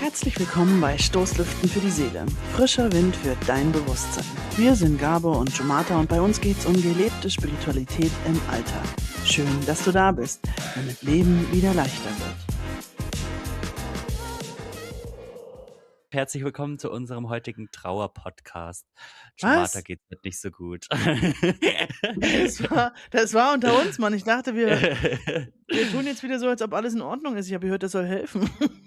Herzlich willkommen bei Stoßlüften für die Seele. Frischer Wind für dein Bewusstsein. Wir sind Gabor und Jomata und bei uns geht's um gelebte Spiritualität im Alltag. Schön, dass du da bist, damit Leben wieder leichter wird. Herzlich willkommen zu unserem heutigen Trauer-Podcast. Jomata Was? geht's nicht so gut. Das war unter uns, Mann. Ich dachte, wir tun jetzt wieder so, als ob alles in Ordnung ist. Ich habe gehört, das soll helfen.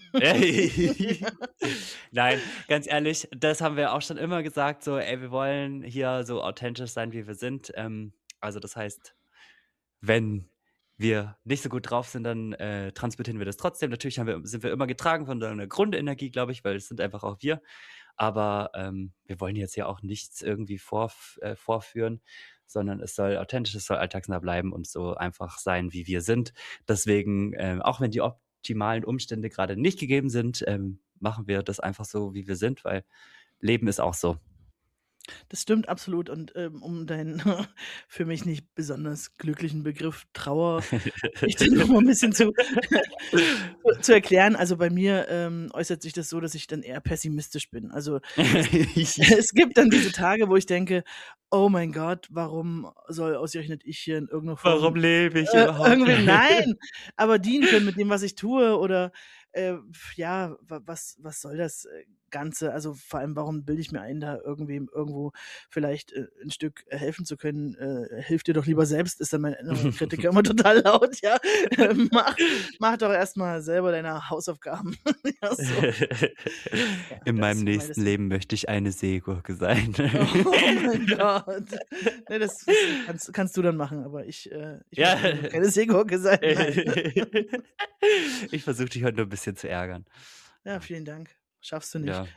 Nein, ganz ehrlich, das haben wir auch schon immer gesagt, so, wir wollen hier so authentisch sein, wie wir sind. Also das heißt, wenn wir nicht so gut drauf sind, dann transportieren wir das trotzdem. Natürlich sind wir immer getragen von einer Grundenergie, glaube ich, weil es sind einfach auch wir. Aber wir wollen jetzt ja auch nichts irgendwie vorführen, sondern es soll authentisch, es soll alltagsnah bleiben und so einfach sein, wie wir sind. Deswegen, auch wenn die optimalen Umstände gerade nicht gegeben sind, machen wir das einfach so, wie wir sind, weil Leben ist auch so. Das stimmt absolut. Und um deinen für mich nicht besonders glücklichen Begriff Trauer ich dann noch mal ein bisschen zu erklären. Also bei mir äußert sich das so, dass ich dann eher pessimistisch bin. Also es gibt dann diese Tage, wo ich denke, oh mein Gott, warum soll ausgerechnet ich hier in irgendeiner Form Warum lebe ich überhaupt? irgendwie nein, aber dienen können mit dem, was ich tue oder was soll das Ganze? Also vor allem, warum bilde ich mir ein, da irgendwem irgendwo vielleicht ein Stück helfen zu können? Hilf dir doch lieber selbst, ist dann mein innerer Kritiker immer total laut, ja. Mach doch erstmal selber deine Hausaufgaben. Ja, so. Ja, In meinem das nächsten Leben möchte ich eine Seegurke sein. Oh mein Gott. Ne, das kannst du dann machen, aber ich Ja. möchte keine Seegurke sein. Nein. Ich versuche dich heute nur ein bisschen zu ärgern. Ja, vielen Dank. Schaffst du nicht. Ja.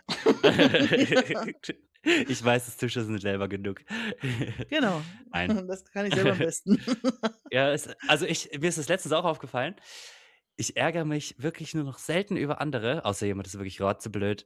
Ich weiß, das Tische sind selber genug. Genau. Nein. Das kann ich selber am besten. Ja, mir ist das letztens auch aufgefallen. Ich ärgere mich wirklich nur noch selten über andere, außer jemand ist wirklich rotzeblöd.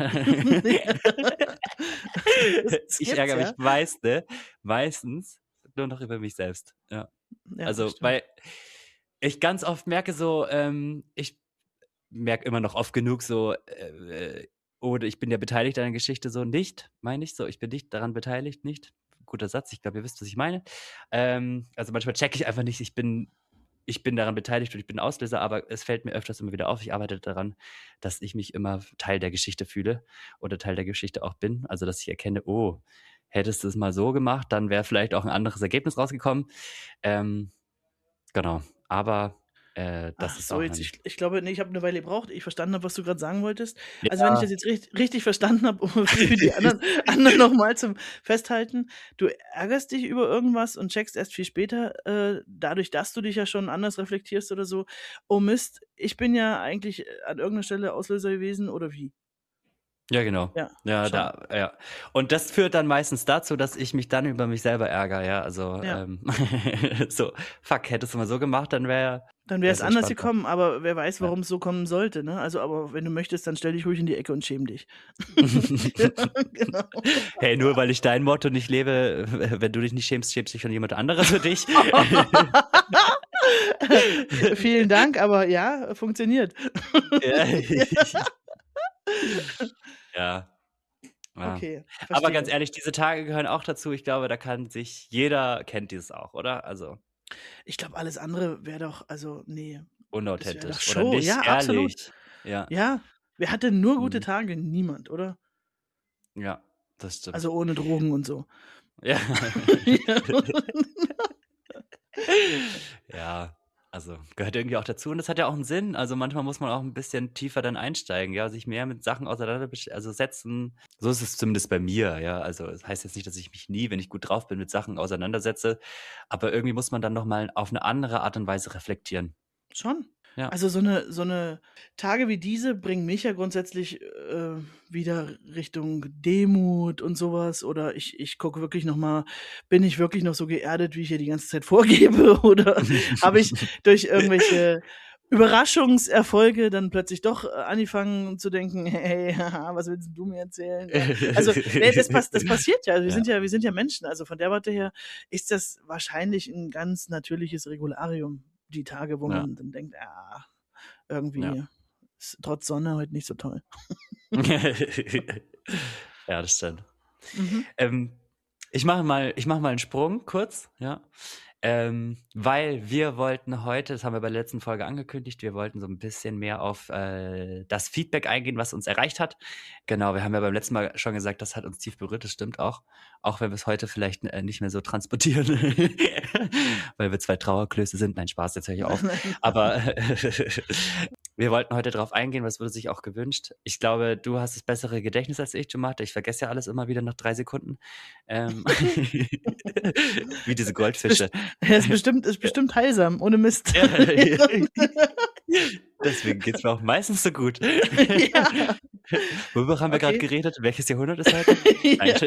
Ich ärgere mich meistens nur noch über mich selbst. Ja. Ja, Also, stimmt. weil ich ganz oft merke so, ich merke immer noch oft genug so, oder ich bin ja beteiligt an der Geschichte so nicht, meine ich so, ich bin nicht daran beteiligt, nicht. Guter Satz, ich glaube, ihr wisst, was ich meine. Also manchmal checke ich einfach nicht, ich bin daran beteiligt und ich bin Auslöser, aber es fällt mir öfters immer wieder auf, ich arbeite daran, dass ich mich immer Teil der Geschichte fühle oder Teil der Geschichte auch bin. Also, dass ich erkenne, oh, hättest du es mal so gemacht, dann wäre vielleicht auch ein anderes Ergebnis rausgekommen. Genau, aber das Ach ist so, auch jetzt ein ich glaube, ne, ich habe 'ne Weile gebraucht, ehe ich verstanden habe, was du grad sagen wolltest. Also, wenn ich ja. das jetzt richtig verstanden habe, um für die anderen noch mal zum Festhalten, du ärgerst dich über irgendwas und checkst erst viel später, dadurch, dass du dich ja schon anders reflektierst oder so: „Oh Mist, ich bin ja eigentlich an irgend 'ner Stelle Auslöser gewesen“, oder wie? Ja, genau. Ja, Ja, schon. ja. Und das führt dann meistens dazu, dass ich mich dann über mich selber ärgere, ja. Also, Ja. so: „Fuck, hättest du mal so gemacht, dann Dann wäre es wär's anders entspannter.“ gekommen, aber wer weiß, Ja. warum's so kommen sollte, ne? Also, aber wenn du möchtest, dann stell dich ruhig in die Ecke und schäme dich. Genau. Hey, nur weil ich dein Motto nicht lebe, wenn du dich nicht schämst, schämt sich schon jemand anderes für dich. Vielen Dank, aber ja, funktioniert. Ja. Ja. Ja. Okay, Aber ganz verstehe. ehrlich, diese Tage gehören auch dazu. Ich glaube, da kann sich jeder kennt dieses auch, oder? Also, Ich glaube, alles andere wäre doch ne, das wäre doch unauthentisch oder Show. nicht Ja, absolut. ehrlich. Ja. Ja. Wer hat denn nur gute Mhm. Tage? Niemand, oder? Ja, das stimmt. Also, ohne Drogen und so. Ja. Ja. Ja, also gehört irgendwie auch dazu und das hat ja auch 'n Sinn. Also, manchmal muss man auch 'n bisschen tiefer dann einsteigen, ja, sich mehr mit Sachen setzen. So ist es zumindest bei mir, ja. Also, es heißt jetzt nicht, dass ich mich nie, wenn ich gut drauf bin, mit Sachen auseinandersetze, aber irgendwie muss man dann noch mal auf 'ne andere Art und Weise reflektieren. Schon. Ja. Also, so 'ne Tage wie diese bringen mich ja grundsätzlich wieder Richtung Demut und so was oder ich gucke wirklich noch mal, bin ich wirklich noch so geerdet, wie ich hier die ganze Zeit vorgebe oder habe ich durch irgendwelche Überraschungserfolge dann plötzlich doch angefangen zu denken: „Hey, haha, was willst 'n du mir erzählen?“ Ja. Also, ne, das passiert ja. Ja, Wir sind ja Menschen. Also, von der Warte her ist das wahrscheinlich 'n ganz natürliches Regularium, die Tage, wo ja, man dann denkt: „Ah, ja. irgendwie Ist trotz Sonne heute nicht so toll. Ja, das stimmt. Mhm. Ich mache mal einen Sprung kurz, ja. Weil wir wollten heute, das haben wir bei der letzten Folge angekündigt, wir wollten so ein bisschen mehr auf das Feedback eingehen, was uns erreicht hat. Genau, wir haben ja beim letzten Mal schon gesagt, das hat uns tief berührt, das stimmt auch. Auch wenn wir es heute vielleicht nicht mehr so transportieren, weil wir 2 Trauerklöße sind. Nein, Spaß, jetzt höre ich auf. Aber wir wollten heute darauf eingehen, was wurde sich auch gewünscht. Ich glaube, du hast das bessere Gedächtnis als ich, Jomarte. Ich vergesse ja alles immer wieder nach 3 Sekunden. Wie diese Goldfische. Ist bestimmt heilsam, ohne Mist. Ja. Deswegen geht's mir auch meistens so gut. Ja. Worüber haben wir gerade Okay. geredet? Welches Jahrhundert ist heute? Ja.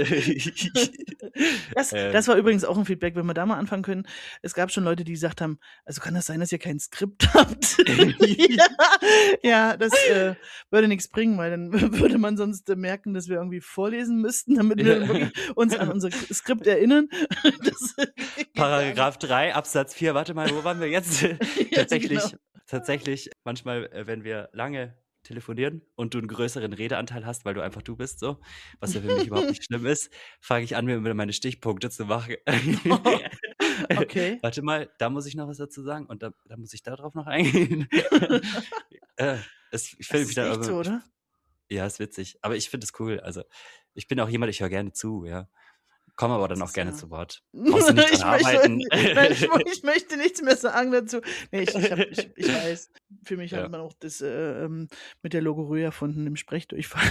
Nein. Das war übrigens auch ein Feedback, wenn wir da mal anfangen können. Es gab schon Leute, die gesagt haben, also kann das sein, dass ihr kein Skript habt? Ja, das würde nichts bringen, weil dann würde man sonst merken, dass wir irgendwie vorlesen müssten, damit wir dann wirklich uns an unser Skript erinnern. Das geht gar nicht. Paragraph 3, Absatz 4. Warte mal, wo waren wir jetzt? Ja, genau. Tatsächlich, manchmal, wenn wir lange telefonieren und du einen größeren Redeanteil hast, weil du einfach du bist, so, was ja für mich überhaupt nicht schlimm ist, fange ich an, mir immer meine Stichpunkte zu machen. Okay. Warte mal, da muss ich noch was dazu sagen und da muss ich darauf noch eingehen. Ich Das finde mich ist dann echt so, oder? ja, ist witzig. Aber ich finde es cool. Also, ich bin auch jemand, ich höre gerne zu, ja. Komme aber dann Das auch ist gerne ja. zu Wort. Brauchst du nicht dran arbeiten. Ich möchte nichts mehr sagen dazu. Nee, ich weiß. Für mich Ja. hat man auch das mit der Logorrhoe erfunden, im Sprechdurchfall.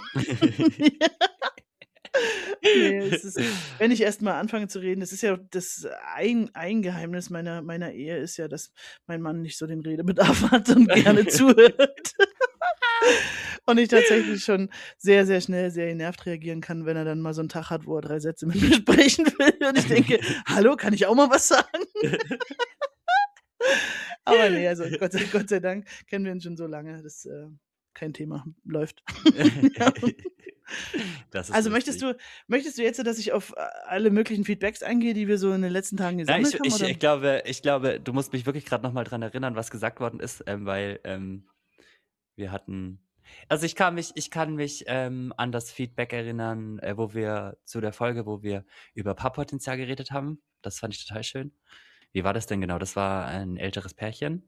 Nee, es ist, wenn ich erst mal anfange zu reden, das ist ja ein Geheimnis meiner Ehe ist ja, dass mein Mann nicht so den Redebedarf hat und gerne zuhört. Und ich tatsächlich schon sehr, sehr schnell sehr genervt reagieren kann, wenn er dann mal so einen Tag hat, wo er 3 Sätze mit mir sprechen will und ich denke: „Hallo, kann ich auch mal was sagen?“ Aber ne, also Gott sei Dank kennen wir uns schon so lange, das kein Thema, läuft. Ja. Das ist Also lustig. möchtest du jetzt, dass ich auf alle möglichen Feedbacks eingehe, die wir so in den letzten Tagen Nein, gesammelt haben, oder? ich glaube, du musst mich wirklich gerade noch mal dran erinnern, was gesagt worden ist, weil wir hatten. Also ich kann mich an das Feedback erinnern, wo wir zu der Folge, wo wir über Paarpotenzial geredet haben. Das fand ich total schön. Wie war das denn genau? Das war ein älteres Pärchen.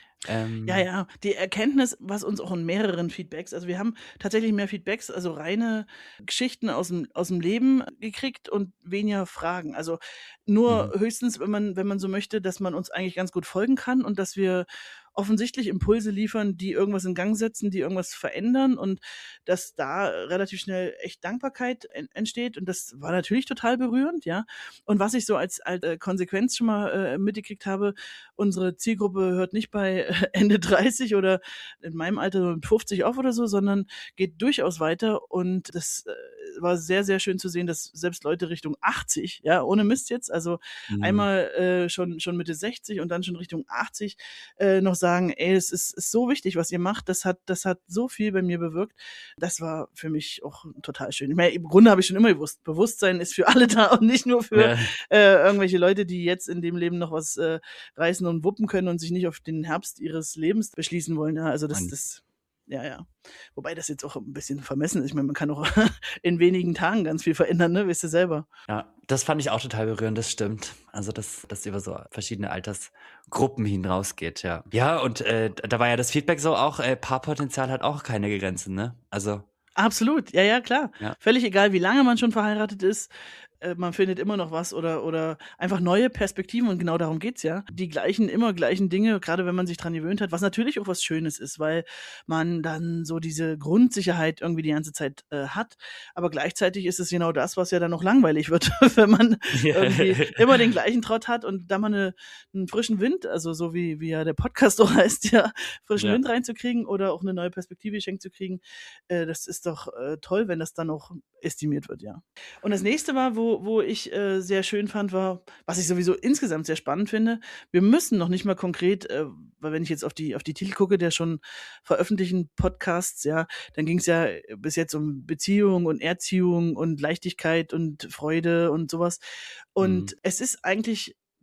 Ja, die Erkenntnis, was uns auch in mehreren Feedbacks, also wir haben tatsächlich mehr Feedbacks, also reine Geschichten aus'm Leben gekriegt und weniger Fragen. Also nur Mhm. höchstens, wenn man so möchte, dass man uns eigentlich ganz gut folgen kann und dass wir offensichtlich Impulse liefern, die irgendwas in Gang setzen, die irgendwas verändern und dass da relativ schnell echt Dankbarkeit entsteht und das war natürlich total berührend, ja. Und was ich so als Konsequenz schon mal mitgekriegt habe, unsere Zielgruppe hört nicht bei Ende 30 oder in meinem Alter mit 50 auf oder so, sondern geht durchaus weiter und das war sehr, sehr schön zu sehen, dass selbst Leute Richtung 80, ja, ohne Mist jetzt, also Mhm. einmal schon Mitte 60 und dann schon Richtung 80 noch sagen, ey, es ist so wichtig, was ihr macht, das hat so viel bei mir bewirkt. Das war für mich auch total schön. Ich meine, im Grunde habe ich schon immer gewusst, Bewusstsein ist für alle da und nicht nur für Ja. irgendwelche Leute, die jetzt in dem Leben noch was reißen und wuppen können und sich nicht auf den Herbst ihres Lebens beschließen wollen. Ja, also Und ja. Wobei das jetzt auch ein bisschen vermessen ist. Ich meine, man kann auch in wenigen Tagen ganz viel verändern, ne? Wisst ihr selber. ja, das fand ich auch total berührend, das stimmt. Also, dass über so verschiedene Altersgruppen hinausgeht, ja. Ja, und da war ja das Feedback so auch, Paarpotenzial hat auch keine Grenzen, ne? Also, Absolut, ja, klar. ja. Völlig egal, wie lange man schon verheiratet ist, man findet immer noch was oder einfach neue Perspektiven und genau darum geht's ja. Die immer gleichen Dinge, gerade wenn man sich dran gewöhnt hat, was natürlich auch was Schönes ist, weil man dann so diese Grundsicherheit irgendwie die ganze Zeit hat. Aber gleichzeitig ist es genau das, was ja dann noch langweilig wird, wenn man irgendwie immer den gleichen Trott hat und da mal einen frischen Wind, also so wie ja der Podcast auch heißt, ja, frischen Ja. Wind reinzukriegen oder auch eine neue Perspektive geschenkt zu kriegen, das ist doch toll, wenn das dann auch estimiert wird, ja. Und das nächste war, wo ich sehr schön fand, war, was ich sowieso insgesamt sehr spannend finde, wir müssen noch nicht mal konkret, weil wenn ich jetzt auf die Titel gucke, der schon veröffentlichten Podcasts, ja, dann ging es ja bis jetzt um Beziehung und Erziehung und Leichtigkeit und Freude und sowas. Und Mhm. es ist eigentlich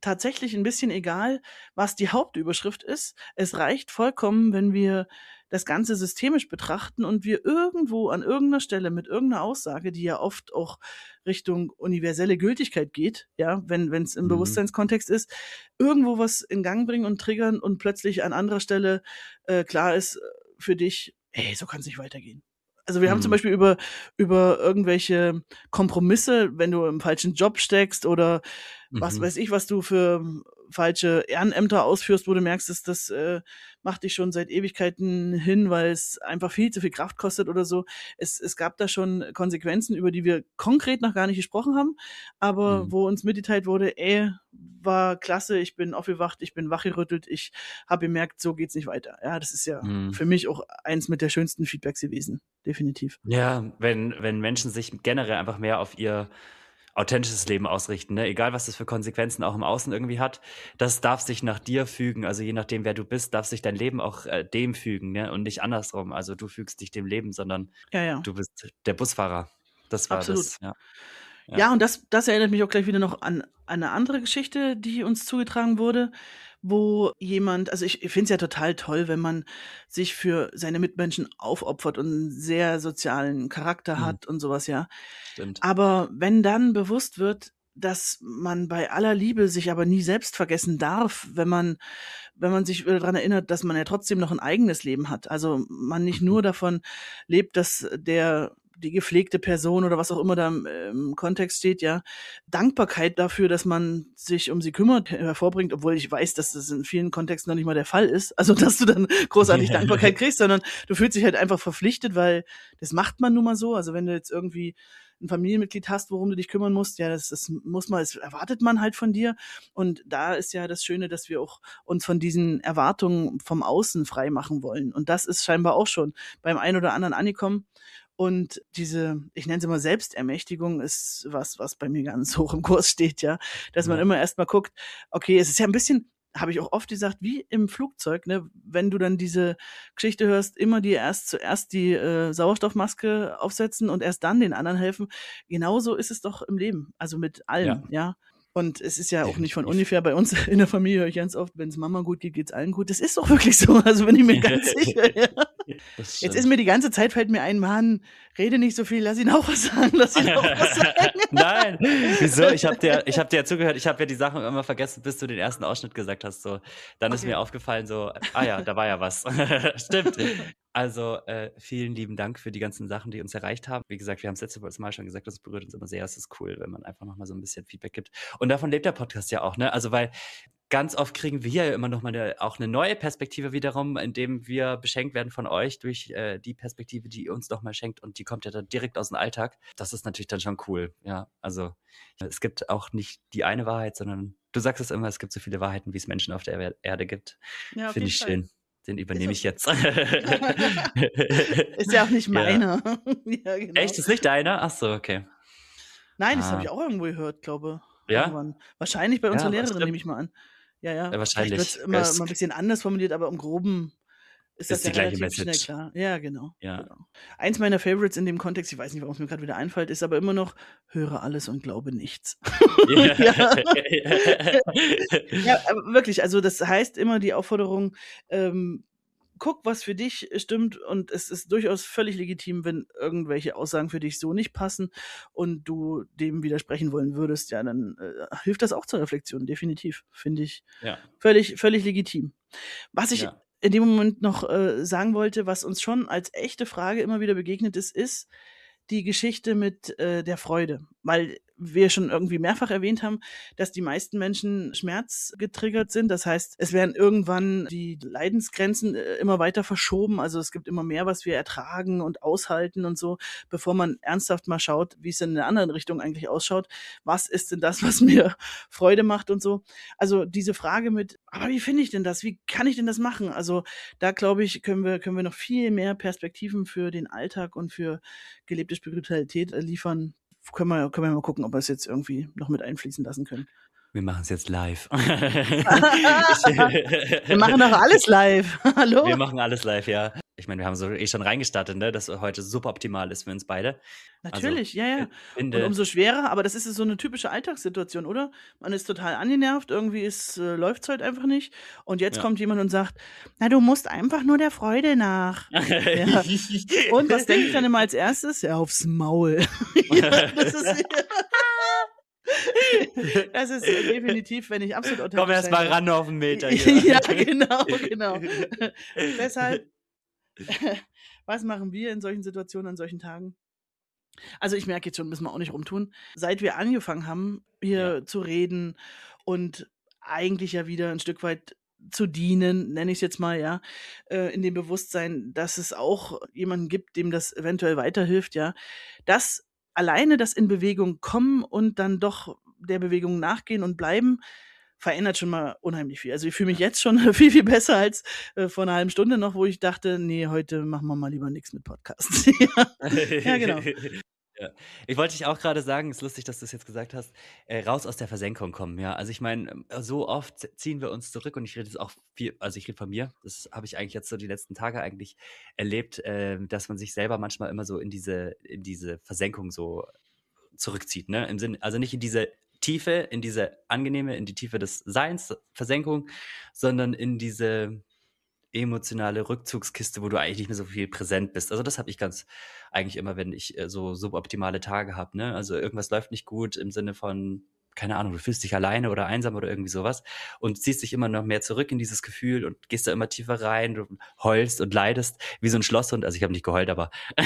tatsächlich ein bisschen egal, was die Hauptüberschrift ist. Es reicht vollkommen, wenn wir das Ganze systemisch betrachten und wir irgendwo an irgendeiner Stelle mit irgendeiner Aussage, die ja oft auch Richtung universelle Gültigkeit geht, ja, wenn es im Mhm. Bewusstseinskontext ist, irgendwo was in Gang bringen und triggern und plötzlich an anderer Stelle klar ist für dich, ey, so kann es nicht weitergehen. Also wir haben zum Mhm. Beispiel über irgendwelche Kompromisse, wenn du im falschen Job steckst oder was Mhm. weiß ich, was du für falsche Ehrenämter ausführst, wo du merkst, dass das macht dich schon seit Ewigkeiten hin, weil es einfach viel zu viel Kraft kostet oder so. Es gab da schon Konsequenzen, über die wir konkret noch gar nicht gesprochen haben, aber Mhm. wo uns mitgeteilt wurde, ey, war klasse, ich bin aufgewacht, ich bin wachgerüttelt, ich habe gemerkt, so geht's nicht weiter. Ja, das ist ja Mhm. für mich auch eins mit der schönsten Feedbacks gewesen, definitiv. Ja, wenn Menschen sich generell einfach mehr auf ihr authentisches Leben ausrichten, ne? Egal, was das für Konsequenzen auch im Außen irgendwie hat, das darf sich nach dir fügen. Also, je nachdem, wer du bist, darf sich dein Leben auch, dem fügen, ne, und nicht andersrum. Also, du fügst dich dem Leben, sondern Ja, ja, du bist der Busfahrer. Das war absolut. das, ja. Ja. Ja, und das erinnert mich auch gleich wieder noch an eine andere Geschichte, die uns zugetragen wurde, wo jemand also ich finde es ja total toll, wenn man sich für seine Mitmenschen aufopfert und 'n sehr sozialen Charakter Mhm. hat und sowas, ja. Stimmt. Aber wenn dann bewusst wird, dass man bei aller Liebe sich aber nie selbst vergessen darf, wenn man sich daran erinnert, dass man ja trotzdem noch ein eigenes Leben hat. Also, man nicht Mhm. nur davon lebt, dass die gepflegte Person oder was auch immer da im Kontext steht, ja, Dankbarkeit dafür, dass man sich um sie kümmert, hervorbringt, obwohl ich weiß, dass das in vielen Kontexten noch nicht mal der Fall ist. Also, dass du dann großartig Dankbarkeit kriegst, sondern du fühlst dich halt einfach verpflichtet, weil das macht man nun mal so. Also, wenn du jetzt irgendwie ein Familienmitglied hast, worum du dich kümmern musst, ja, das muss man, das erwartet man halt von dir. Und da ist ja das Schöne, dass wir auch uns von diesen Erwartungen vom Außen frei machen wollen. Und das ist scheinbar auch schon beim einen oder anderen angekommen. Und diese, ich nenne sie mal Selbstermächtigung, ist was bei mir ganz hoch im Kurs steht, ja. Dass man Ja. immer erst mal guckt, okay, es ist ja ein bisschen, habe ich auch oft gesagt, wie im Flugzeug, ne, wenn du dann diese Geschichte hörst, immer dir zuerst die Sauerstoffmaske aufsetzen und erst dann den anderen helfen. Genauso ist es doch im Leben, also mit Ja, allem, ja. Und es ist ja auch nicht von definitiv. ungefähr bei uns in der Familie, höre ich ganz oft, wenn es Mama gut geht, geht's allen gut. Das ist doch wirklich so. Also bin ich mir ganz sicher, ja. Das Jetzt ist stimmt. mir die ganze Zeit fällt mir ein: „Mann, rede nicht so viel, lass ihn auch was sagen, lass ihn auch was sagen.“ Nein, wieso? Ich habe dir ja zugehört. Ich habe ja die Sachen immer vergessen, bis du den ersten Ausschnitt gesagt hast, so. Dann ist Okay. mir aufgefallen so: „Ah ja, da war ja was.“ Stimmt. Also, vielen lieben Dank für die ganzen Sachen, die uns erreicht haben. Wie gesagt, wir haben's letztes Mal schon gesagt, das berührt uns immer sehr. Es ist cool, wenn man einfach noch mal so 'n bisschen Feedback gibt. Und davon lebt der Podcast ja auch, ne? Also, weil ganz oft kriegen wir ja immer noch mal auch eine neue Perspektive wiederum, indem wir beschenkt werden von euch durch, die Perspektive, die ihr uns noch mal schenkt und die kommt ja dann direkt aus dem Alltag. Das ist natürlich dann schon cool, ja. Also, es gibt auch nicht die eine Wahrheit, sondern du sagst es immer, es gibt so viele Wahrheiten, wie es Menschen auf der Erde gibt. Ja, auf Finde jeden ich Fall. schön. Den Ist übernehme auch ich so. jetzt. Ist ja auch nicht Ja. meiner. Ja, genau. Echt, ist nicht deiner? Ach so, okay. Nein, das habe Ah, ich auch irgendwo gehört, glaube, ja? irgendwann. Wahrscheinlich bei unserer Ja, Lehrerin, stimmt. nehme ich mal an. Ja, ja. Ja, Vielleicht wird's wahrscheinlich. immer 'n bisschen anders formuliert, aber im Groben ist das Ist ja die gleiche relativ schnell Message. klar. Ja, genau, Ja. genau. Eins meiner Favorites in dem Kontext, ich weiß nicht, warum es mir grad wieder einfällt, ist aber immer noch: „Höre alles und glaube nichts.“ Ja. Ja. Ja, aber wirklich, also das heißt immer die Aufforderung, guck, was für dich stimmt und es ist durchaus völlig legitim, wenn irgendwelche Aussagen für dich so nicht passen und du dem widersprechen wollen würdest, ja, dann, hilft das auch zur Reflexion, definitiv. Finde ich Ja, völlig legitim. Was ich ja. in dem Moment noch, sagen wollte, was uns schon als echte Frage immer wieder begegnet ist die Geschichte mit, der Freude, weil wir schon irgendwie mehrfach erwähnt haben, dass die meisten Menschen schmerzgetriggert sind. Das heißt, es werden irgendwann die Leidensgrenzen, immer weiter verschoben. Also, es gibt immer mehr, was wir ertragen und aushalten und so, bevor man ernsthaft mal schaut, wie es in der anderen Richtung eigentlich ausschaut. Was ist denn das, was mir Freude macht und so? Also, diese Frage mit: „Aber wie finde ich denn das? Wie kann ich denn das machen?“ Also, da glaube ich, können wir noch viel mehr Perspektiven für den Alltag und für gelebte Spiritualität, liefern. Können wir mal gucken, ob wir's jetzt irgendwie noch mit einfließen lassen können. Wir machen's jetzt live. Ich Wir machen doch alles live. Wir Hallo? machen alles live, ja. Ich meine, wir haben so schon reingestartet, ne, dass heute super optimal ist für uns beide. Also, Natürlich, ja, ja. Und finde umso schwerer, aber das ist so 'ne typische Alltagssituation, oder? Man ist total angenervt, irgendwie läuft's heute einfach nicht. Und jetzt ja. kommt jemand und sagt: „Na, du musst einfach nur der Freude nach." Ja. Und was denke ich dann immer als Erstes? Ja, aufs Maul. Ja, das ist, definitiv, wenn ich absolut Komm authentisch erst sein mal darf. ran auf 'n Meter hier. Ja, genau, genau. Deshalb, was machen wir in solchen Situationen, an solchen Tagen? Also, ich merke jetzt schon, müssen wir auch nicht rumtun. Seit wir angefangen haben, Ja, hier zu reden und eigentlich ja wieder ein Stück weit zu dienen, nenne ich's jetzt mal, ja, in dem Bewusstsein, dass es auch jemanden gibt, dem das eventuell weiterhilft, ja. Das alleine das in Bewegung kommen und dann doch der Bewegung nachgehen und bleiben, verändert schon mal unheimlich viel. Also, ich fühle mich ja. jetzt schon viel, viel besser als, vor 'ner halben Stunde noch, wo ich dachte: „Ne, heute machen wir mal lieber nix mit Podcast." Ja. Ja, genau. Ja. Ich wollte dich auch grade sagen, ist lustig, dass du's jetzt gesagt hast, raus aus der Versenkung kommen, ja. Also, ich meine, so oft ziehen wir uns zurück und ich rede jetzt auch viel also, ich rede von mir. Das habe ich eigentlich jetzt so die letzten Tage eigentlich erlebt, dass man sich selber manchmal immer so in diese Versenkung so zurückzieht, ne? Im Sinne also, nicht in diese Tiefe, in diese angenehme in die Tiefe des Seins, Versenkung, sondern in diese emotionale Rückzugskiste, wo du eigentlich nicht mehr so viel präsent bist. Also, das habe ich ganz eigentlich immer, wenn ich, so suboptimale Tage habe, ne? Also, irgendwas läuft nicht gut im Sinne von, keine Ahnung, du fühlst dich alleine oder einsam oder irgendwie sowas und ziehst dich immer noch mehr zurück in dieses Gefühl und gehst da immer tiefer rein. Du heulst und leidest wie so ein Schlosshund. Also, ich habe nicht geheult, aber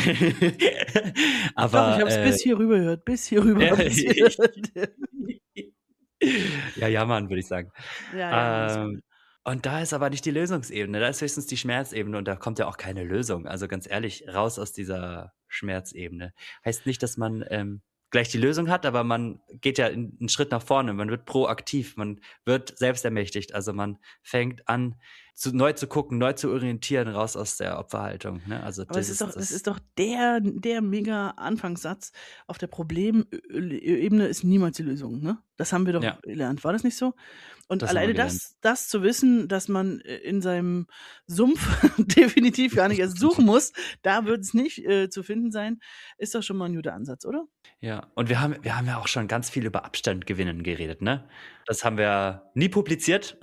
Doch, ich aber, habe es bis hier rüber gehört, bis hier rüber habe ich's gehört. ja, jammern, würde ich sagen. Ja, ja, Mann, ist Ähm, cool. und da ist aber nicht die Lösungsebene, da ist höchstens die Schmerzebene und da kommt ja auch keine Lösung. Also, ganz ehrlich, raus aus dieser Schmerzebene. Heißt nicht, dass man, gleich die Lösung hat, aber man geht ja 'n Schritt nach vorne. Man wird proaktiv, man wird selbstermächtigt. Also, man fängt an, neu zu gucken, neu zu orientieren, raus aus der Opferhaltung, ne? Also, Aber das ist das das ist doch der mega Anfangssatz. Auf der Problemebene ist niemals die Lösung, ne? Das haben wir doch ja, gelernt. War das nicht so? Und das haben wir alleine gelernt. das zu wissen, dass man, in seinem Sumpf definitiv gar nicht erst suchen muss, da wird's nicht, zu finden sein, ist doch schon mal 'n guter Ansatz, oder? Ja, und wir haben ja auch schon ganz viel über Abstand gewinnen geredet, ne? Das haben wir nie publiziert.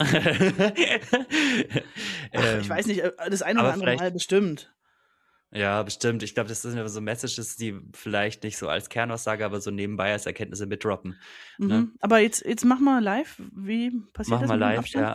Ach, ich Ähm, weiß nicht, das eine oder aber andere Mal vielleicht bestimmt. ja, bestimmt. Ich glaube, das sind ja so Messages, die vielleicht nicht so als Kernaussage, aber so nebenbei als Erkenntnisse mitdroppen, ne? Mhm. Aber jetzt mach mal live. Wie passiert Machen das wir mit dem live, Abstand? ja.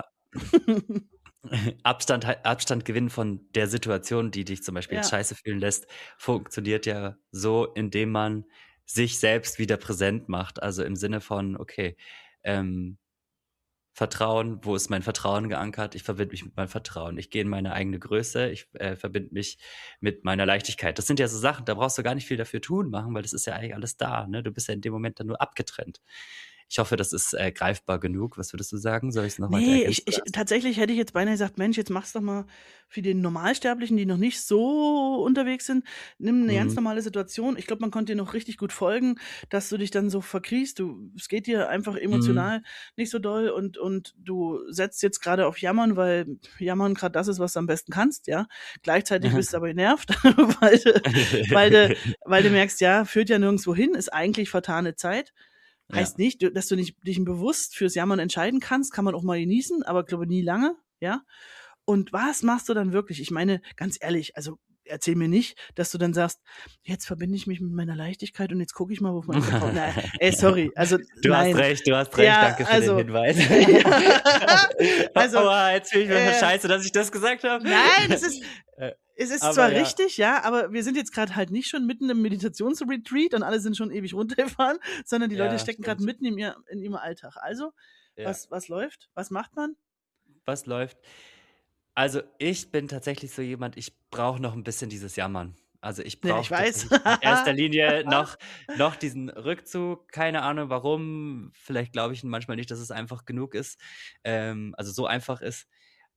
Abstand gewinnen von der Situation, die dich zum Beispiel jetzt Ja, scheiße fühlen lässt, funktioniert ja so, indem man sich selbst wieder präsent macht. Also, im Sinne von: „Okay, ähm, Vertrauen, wo ist mein Vertrauen geankert? Ich verbinde mich mit meinem Vertrauen. Ich gehe in meine eigene Größe. Ich, verbinde mich mit meiner Leichtigkeit. Das sind ja so Sachen, da brauchst du gar nicht viel dafür tun machen, weil das ist ja eigentlich alles da, ne? Du bist ja in dem Moment dann nur abgetrennt. Ich hoffe, das ist, greifbar genug. Was würdest du sagen? Soll ich's noch weiter ne, ergänzen oder ich hast tatsächlich hätte ich jetzt beinahe gesagt: „Mensch, jetzt mach's doch mal für die Normalsterblichen, die noch nicht so unterwegs sind. Nimm 'ne ganz mhm, normale Situation." Ich glaube, man konnte dir noch richtig gut folgen, dass du dich dann so verkriechst. Es geht dir einfach mhm. emotional nicht so doll und du setzt jetzt grade auf Jammern, weil Jammern grad das ist, was du am besten kannst, ja? Gleichzeitig bist du aber genervt, weil du weil du weil du merkst, ja, führt ja nirgendswo hin, ist eigentlich vertane Zeit. Ja, Heißt nicht, dass du nicht dich bewusst fürs Jammern entscheiden kannst, kann man auch mal genießen, aber glaube nie lange, ja? Und was machst du dann wirklich? Ich meine, ganz ehrlich, also erzähl mir nicht, dass du dann sagst: „Jetzt verbinde ich mich mit meiner Leichtigkeit und jetzt gucke ich mal, wo mein Vertrauen." Na, sorry, also du hast nein. recht, du hast recht. Ja, Danke für den also Hinweis. ja, also, Aua, jetzt fühle ich mich äh, scheiße, dass ich das gesagt habe. nein, Äh, es ist aber zwar ja, richtig, ja, aber wir sind jetzt grad halt nicht schon mitten im Meditationsretreat und alle sind schon ewig runtergefahren, sondern die Leute ja, stecken grad stimmt. mitten in ihrem Alltag. Also, Ja. was läuft? Was macht man? Was läuft? Also, ich bin tatsächlich so jemand, ich brauche noch 'n bisschen dieses Jammern. Also, ich Ja, ich brauche weiß. tatsächlich in erster Linie noch diesen Rückzug. Keine Ahnung warum. Vielleicht glaube ich manchmal nicht, dass es einfach genug ist, also, so einfach ist.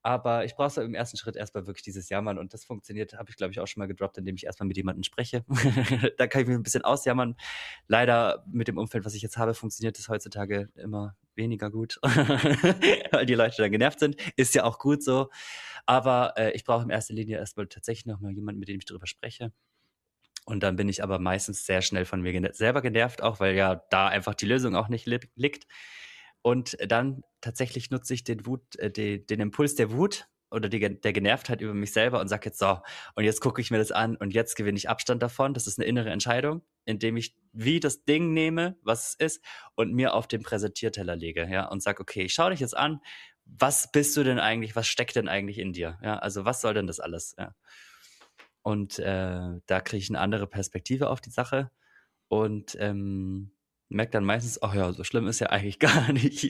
Aber ich brauche so im ersten Schritt erstmal wirklich dieses Jammern und das funktioniert, habe ich, glaube ich, auch schon mal gedroppt, indem ich erstmal mit jemandem spreche. Da kann ich mich ein bisschen ausjammern. Leider mit dem Umfeld, was ich jetzt habe, funktioniert das heutzutage immer weniger gut, weil die Leute dann genervt sind. Ist ja auch gut so. Aber ich brauche in erster Linie erstmal tatsächlich nochmal jemanden, mit dem ich darüber spreche. Und dann bin ich aber meistens sehr schnell von mir selber genervt, auch weil ja da einfach die Lösung auch nicht liegt. Und dann tatsächlich nutze ich den Impuls der Wut oder der Genervtheit über mich selber und sage jetzt so, und jetzt gucke ich mir das an und jetzt gewinne ich Abstand davon. Das ist eine innere Entscheidung, indem ich wie das Ding nehme, was es ist, und mir auf den Präsentierteller lege, ja, und sage, okay, ich schaue dich jetzt an, was bist du denn eigentlich, was steckt denn eigentlich in dir? Ja, also was soll denn das alles? Ja. Und da kriege ich eine andere Perspektive auf die Sache und merke dann meistens, ach ja, so schlimm ist ja eigentlich gar nicht.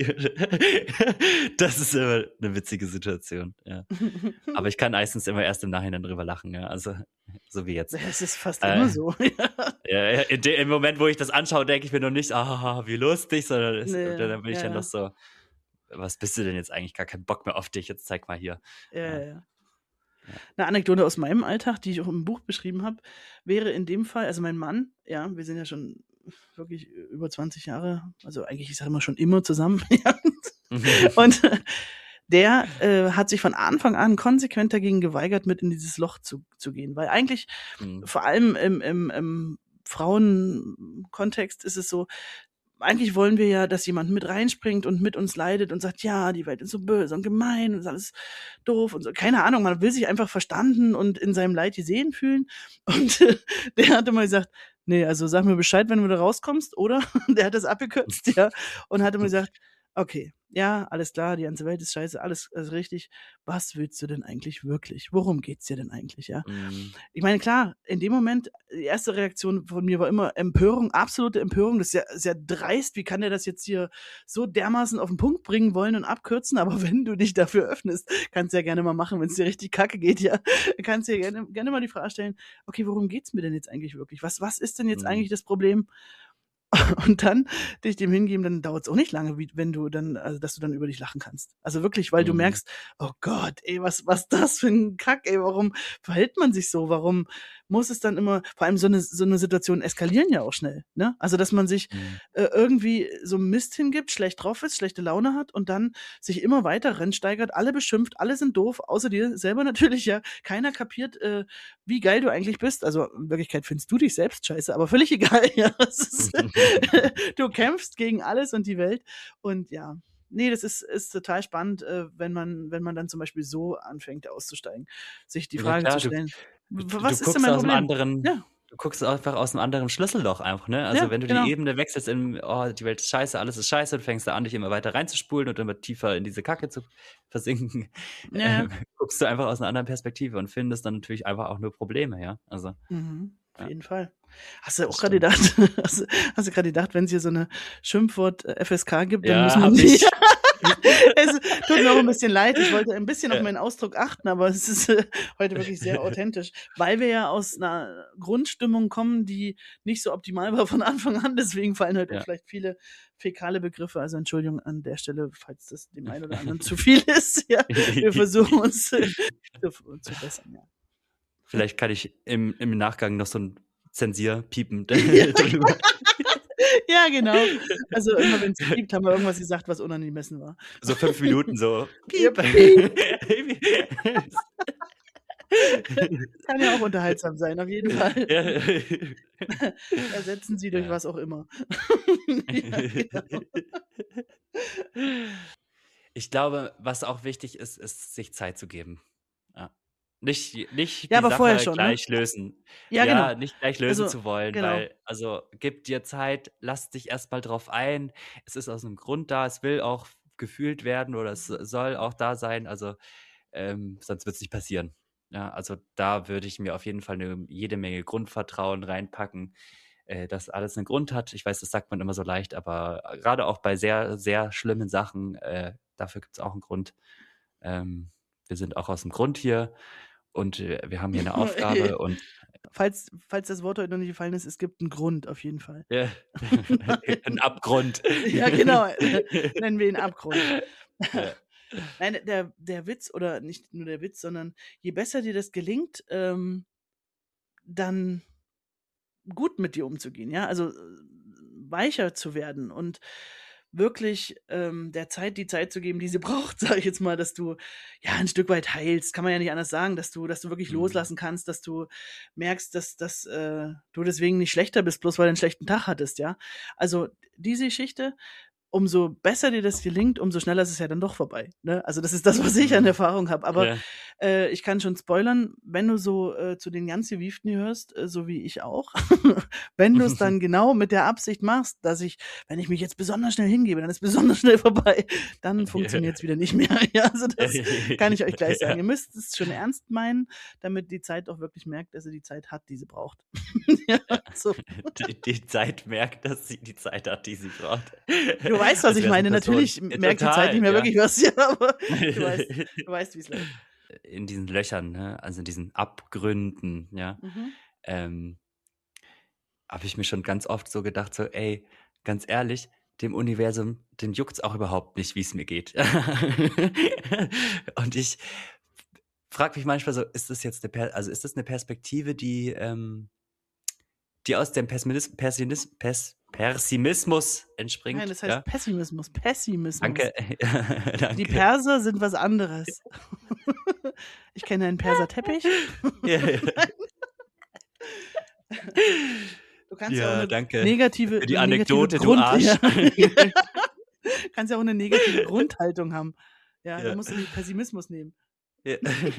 Das ist immer eine witzige Situation, ja. Aber ich kann meistens immer erst im Nachhinein drüber lachen, ja, also so wie jetzt. Es ist fast immer so, ja. Ja, im Moment, wo ich das anschaue, denke ich mir noch nicht, ah, wie lustig, sondern Ne, dann bin ich dann noch ja. so, was bist du denn jetzt eigentlich? Gar keinen Bock mehr auf dich, jetzt zeig mal hier. Ja, Ja. ja. 'Ne Anekdote aus meinem Alltag, die ich auch im Buch beschrieben habe, wäre in dem Fall also mein Mann, ja, wir sind ja schon wirklich über 20 Jahre, also eigentlich, ich sage immer, schon immer zusammen, ja. Und der hat sich von Anfang an konsequent dagegen geweigert, mit in dieses Loch zu gehen. Weil eigentlich, Mhm. vor allem im Frauenkontext ist es so, eigentlich wollen wir ja, dass jemand mit reinspringt und mit uns leidet und sagt, ja, die Welt ist so böse und gemein und ist alles doof und so. Keine Ahnung, man will sich einfach verstanden und in seinem Leid gesehen fühlen. Und der hatte mal gesagt, nee, also sag mir Bescheid, wenn du da rauskommst, oder? Der hat das abgekürzt, ja, und hatte mir gesagt, okay, ja, alles klar, die ganze Welt ist scheiße, alles richtig. Was willst du denn eigentlich wirklich? Worum geht's dir denn eigentlich, ja? Mhm. Ich meine, klar, in dem Moment, die erste Reaktion von mir war immer Empörung, absolute Empörung. Das ist ja sehr dreist. Wie kann der das jetzt hier so dermaßen auf den Punkt bringen wollen und abkürzen? Aber wenn du dich dafür öffnest, kannst du ja gerne mal machen, wenn es dir richtig kacke geht, ja. Kannst du ja gerne mal die Frage stellen, okay, worum geht's mir denn jetzt eigentlich wirklich? Was ist denn jetzt Mhm. eigentlich das Problem? Und dann dich dem hingeben, dann dauert's auch nicht lange, wie wenn du dann also, dass du dann über dich lachen kannst. Also wirklich, weil du Mhm. merkst: „Oh Gott, ey, was das für 'n Kack, ey, warum verhält man sich so? Warum muss es dann immer“ vor allem so 'ne Situation eskalieren ja auch schnell, ne? Also, dass man sich, Mhm. irgendwie so Mist hingibt, schlecht drauf ist, schlechte Laune hat und dann sich immer weiter reinsteigert, alle beschimpft, alle sind doof, außer dir selber natürlich, ja. Keiner kapiert, wie geil du eigentlich bist. Also, in Wirklichkeit findest du dich selbst scheiße, aber völlig egal, ja. Es ist du kämpfst gegen alles und die Welt und ja. Ne, das ist total spannend, wenn man dann zum Beispiel so anfängt auszusteigen, sich die Ja Frage zu klar, stellen: du „W du was ist denn guckst mein aus 'nem Problem?“ anderen Ja, du guckst einfach aus 'nem anderen Schlüsselloch einfach, ne? Also, ja, wenn du die genau. Ebene wechselst in: „Oh, die Welt ist scheiße, alles ist scheiße“, du fängst da an, dich immer weiter reinzuspulen und immer tiefer in diese Kacke zu versinken, Ja, ja. guckst du einfach aus 'ner anderen Perspektive und findest dann natürlich einfach auch nur Probleme, ja? Also, Mhm, auf ja, jeden Fall. Hast du das auch grade stimmt. gedacht hast du grad gedacht, wenn's hier so 'ne Schimpfwort FSK gibt, dann Ja, müssen wir habe die ich. es tut mir auch 'n bisschen leid. Ich wollte ein bisschen auf Ja. meinen Ausdruck achten, aber es ist, heute wirklich sehr authentisch, weil wir ja aus 'ner Grundstimmung kommen, die nicht so optimal war von Anfang an. Deswegen fallen halt auch Ja. vielleicht viele fäkale Begriffe. Also, Entschuldigung an der Stelle, falls das dem einen oder anderen zu viel ist, ja. Wir versuchen uns, zu bessern, ja. Vielleicht kann ich im Nachgang noch so 'n Zensierpiepen Ja, drüber. ja, genau. Also, immer wenn's piept, haben wir irgendwas gesagt, was unangemessen war. So 5 Minuten so: Ja, „Piep.“ piep. Kann ja auch unterhaltsam sein, auf jeden Fall. Ja. Ersetzen Sie durch Ja. was auch immer. Ja, genau. Ich glaube, was auch wichtig ist, ist, sich Zeit zu geben. Ja. Nicht Ja, die aber vorher Sache schon, ne? gleich lösen. Ja, genau. Ja, nicht gleich lösen Also zu wollen, genau. weil also, gib dir Zeit, lass dich erst mal drauf ein. Es ist aus 'nem Grund da, es will auch gefühlt werden oder es soll auch da sein, also, sonst wird's nicht passieren. Ja, also, da würde ich mir auf jeden Fall 'ne jede Menge Grundvertrauen reinpacken, dass alles 'nen Grund hat. Ich weiß, das sagt man immer so leicht, aber grade auch bei sehr, sehr schlimmen Sachen, dafür gibt's auch 'n Grund. Ähm, wir sind auch aus'm Grund hier und, wir haben hier 'ne Aufgabe und Falls das Wort heute noch nicht gefallen ist, es gibt 'n Grund auf jeden Fall. ja, 'n Abgrund. Ja, genau, nennen wir ihn Abgrund. Ja. Nein, der Witz oder nicht nur der Witz, sondern je besser dir das gelingt, dann gut mit dir umzugehen, ja? Also, weicher zu werden und wirklich, der Zeit die Zeit zu geben, die sie braucht, sage ich jetzt mal, dass du, ja, ein Stück weit heilst, kann man ja nicht anders sagen, dass du wirklich Mhm. loslassen kannst, dass du merkst, dass du deswegen nicht schlechter bist, bloß weil du 'n schlechten Tag hattest, ja? Also, diese Geschichte, umso besser dir das gelingt, umso schneller ist es ja dann doch vorbei, ne? Also, das ist das, was ich an Mhm. Erfahrung habe. Aber, Ja. ich kann schon spoilern, wenn du so, zu den ganz Gewieften gehörst, so wie ich auch, wenn du's dann genau mit der Absicht machst, wenn ich mich jetzt besonders schnell hingebe, dann ist besonders schnell vorbei, dann funktioniert's wieder nicht mehr. Ja, also das kann ich euch gleich sagen. Ja. Ihr müsst es schon ernst meinen, damit die Zeit auch wirklich merkt, dass sie die Zeit hat, die sie braucht. Ja, Ja. so. Die Zeit merkt, dass sie die Zeit hat, die sie braucht. Du weißt, was Als ich wär's 'ne meine. Person. Natürlich Ja, merkt die Zeit nicht total, mehr ja. wirklich was, ja, aber du weißt, wie's läuft. In diesen Löchern, ne, also in diesen Abgründen, ja, Mhm. ähm, habe ich mir schon ganz oft so gedacht, so: „Ey, ganz ehrlich, dem Universum, den juckt's auch überhaupt nicht, wie's mir geht.“ Und ich frage mich manchmal so, ist das 'ne Perspektive, die aus dem Pessimismus Nein, entspringt, das heißt ja? Pessimismus. Pessimismus. Danke, Die danke. Perser sind was anderes. Ich kenne einen Perserteppich. Ja, ja. Du kannst ja auch Ja, 'ne danke negative für die 'ne negative Anekdote, du Grund ja. Arsch. Kannst ja auch 'ne negative Grundhaltung haben. Ja, da Ja. musst du nicht Pessimismus nehmen. Ja.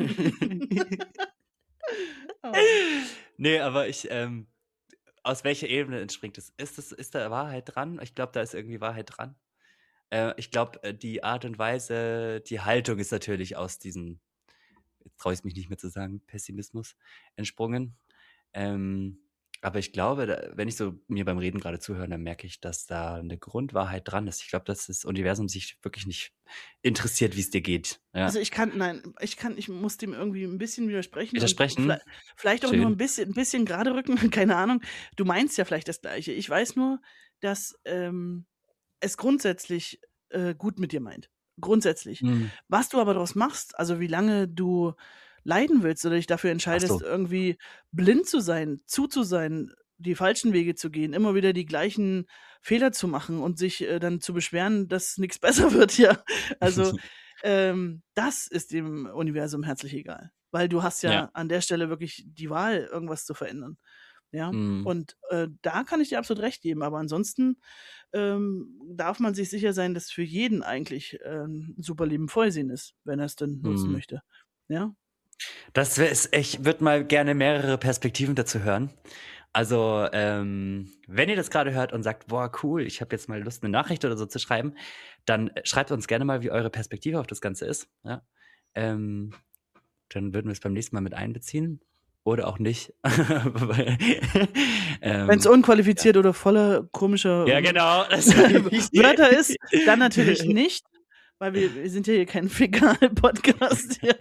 Oh. Ne, aber aus welcher Ebene entspringt es? Ist da Wahrheit dran? Ich glaube, da ist irgendwie Wahrheit dran. Ich glaube, die Art und Weise, die Haltung ist natürlich aus diesem, jetzt traue ich's mich nicht mehr zu sagen, Pessimismus entsprungen. Ähm, aber ich glaube, wenn ich so mir beim Reden gerade zuhöre, dann merke ich, dass da eine Grundwahrheit dran ist. Ich glaube, dass das Universum sich wirklich nicht interessiert, wie es dir geht. Also, Ja. ich muss dem irgendwie 'n bisschen widersprechen und Widersprechen? vielleicht auch nur Schön. 'n bisschen grade rücken, keine Ahnung. Du meinst ja vielleicht das Gleiche. Ich weiß nur, dass, es grundsätzlich, gut mit dir meint. Grundsätzlich. Mhm. Was du aber draus machst, also wie lange du leiden willst oder dich dafür Ach entscheidest, so. irgendwie blind zu sein, die falschen Wege zu gehen, immer wieder die gleichen Fehler zu machen und sich, dann zu beschweren, dass nix besser wird, ja. Also, das ist dem Universum herzlich egal, weil du hast Ja. ja an der Stelle wirklich die Wahl, irgendwas zu verändern, ja? Mhm. Und, da kann ich dir absolut recht geben, aber ansonsten, darf man sich sicher sein, dass für jeden eigentlich, 'n super Leben vorgesehen ist, wenn er's denn nutzen Mhm. möchte, ja? Das wäre es, ich würde mal gerne mehrere Perspektiven dazu hören. Also, wenn ihr das gerade hört und sagt: „Boah, cool, ich habe jetzt mal Lust, eine Nachricht oder so zu schreiben“, dann schreibt uns gerne mal, wie eure Perspektive auf das Ganze ist, ja? Ähm, Dann würden wir es beim nächsten Mal mit einbeziehen oder auch nicht. Weil, Wenn's ähm, ja. unqualifiziert oder voller komischer, Ja, genau, das meine ich. Wörter ist, dann natürlich nicht, weil wir sind ja hier kein Fäkal-Podcast, ja.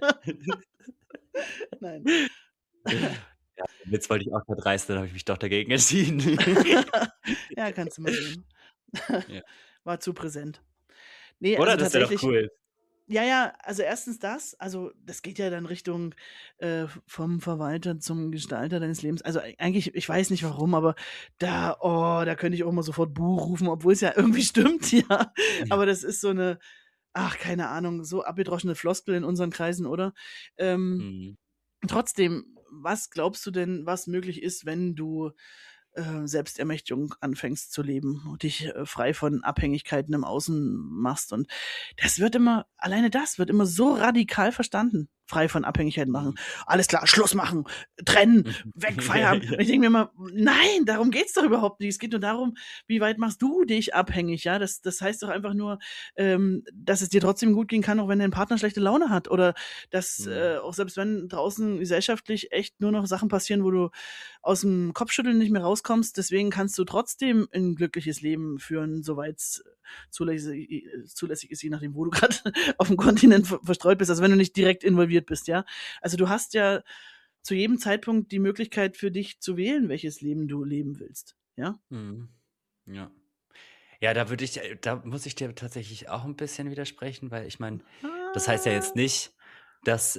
Nein. Ja, den Witz wollte ich auch grad reißen, dann habe ich mich doch dagegen entschieden. Ja, kannst du mal sehen. Ja. War zu präsent. Ne, Oder? also Das wäre doch tatsächlich, cool. ja, ja, also erstens das, also das geht ja dann Richtung, vom Verwalter zum Gestalter deines Lebens. Also eigentlich, ich weiß nicht warum, aber da könnte ich auch mal sofort Buh rufen, obwohl's ja irgendwie stimmt, ja. Aber das ist so 'ne, ach, keine Ahnung, so abgedroschene Floskel in unseren Kreisen, oder? Ähm, Mhm. Trotzdem, was glaubst du denn, was möglich ist, wenn du, Selbstermächtigung anfängst zu leben und dich, frei von Abhängigkeiten im Außen machst? Und das wird immer so radikal verstanden. Frei von Abhängigkeiten machen. Mhm. Alles klar, Schluss machen, trennen, weg, Ja, Feierabend. ja. Und ich denke mir immer: „Nein, darum geht's doch überhaupt nicht. Es geht nur darum, wie weit machst du dich abhängig, ja? Das heißt doch einfach nur, dass es dir trotzdem gut gehen kann, auch wenn dein Partner schlechte Laune hat, oder dass, Mhm. auch selbst wenn draußen gesellschaftlich echt nur noch Sachen passieren, wo du aus'm Kopfschütteln nicht mehr rauskommst, deswegen kannst du trotzdem 'n glückliches Leben führen, soweit's zulässig ist, je nachdem, wo du grad auf'm Kontinent verstreut bist, also wenn du nicht direkt involviert bist, ja? Also, du hast ja zu jedem Zeitpunkt die Möglichkeit für dich zu wählen, welches Leben du leben willst, ja? Mhm. Ja. Ja, da muss ich dir tatsächlich auch 'n bisschen widersprechen, weil ich meine, Das heißt ja jetzt nicht, dass,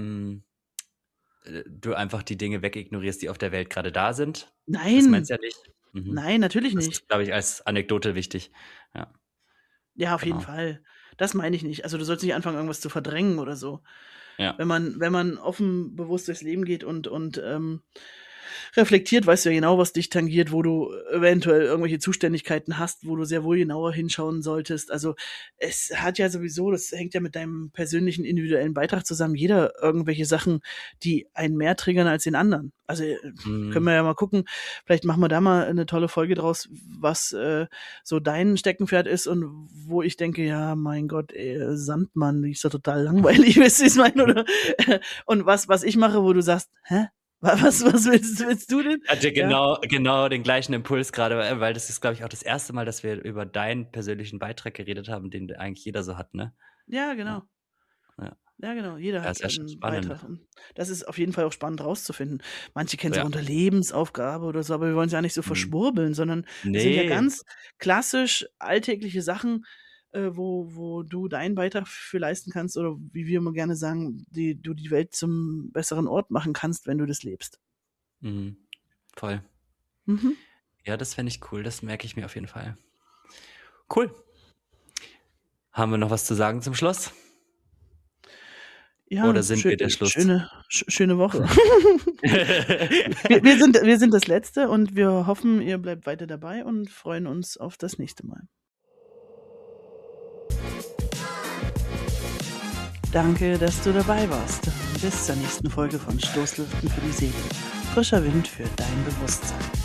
du einfach die Dinge wegignorierst, die auf der Welt gerade da sind. Das meinst Nein, du ja nicht? Mhm. nein, natürlich Das nicht. ist, glaube ich, als Anekdote wichtig. Ja, Ja, auf jeden genau. Fall. Das meine ich nicht. Also, du sollst nicht anfangen, irgendwas zu verdrängen oder so. Ja. Wenn man offen, bewusst durchs Leben geht und reflektiert, weißt du ja genau, was dich tangiert, wo du eventuell irgendwelche Zuständigkeiten hast, wo du sehr wohl genauer hinschauen solltest. Also, es hat ja sowieso das hängt ja mit deinem persönlichen individuellen Beitrag zusammen. Jeder irgendwelche Sachen, die einen mehr triggern als den anderen. Also, können Mhm. wir ja mal gucken, vielleicht machen wir da mal eine tolle Folge draus, was, so dein Steckenpferd ist und wo ich denke: „Ja, mein Gott, Sandmann, die ist doch total langweilig“, weißt du, wie ich's meine, oder? Und was ich mache, wo du sagst: „Hä? Was willst du denn?“ Hatte Ja, genau den gleichen Impuls gerade, weil das ist, glaube ich, auch das erste Mal, dass wir über deinen persönlichen Beitrag geredet haben, den eigentlich jeder so hat, ne? ja, Ja, genau. ja. Ja, genau. Jeder Ja, hat ist ja schon einen spannend. Beitrag und das ist auf jeden Fall auch spannend rauszufinden. Manche kennen's auch Ja. unter Lebensaufgabe oder so, aber wir wollen's ja nicht so Mhm. verschwurbeln, sondern es sind ja Ne. ganz klassisch alltägliche Sachen, wo du deinen Beitrag für leisten kannst oder wie wir immer gerne sagen, du die Welt zum besseren Ort machen kannst, wenn du das lebst. Mhm. Voll. Mhm. Ja, das fände ich cool. Das merke ich mir auf jeden Fall. Cool. Haben wir noch was zu sagen zum Schluss? Oder Ja, sind wir der Schluss? schöne Woche. Wir sind das Letzte und wir hoffen, ihr bleibt weiter dabei und freuen uns auf das nächste Mal. Danke, dass du dabei warst. Bis zur nächsten Folge von Stoßlüften für die Seele. Frischer Wind für dein Bewusstsein.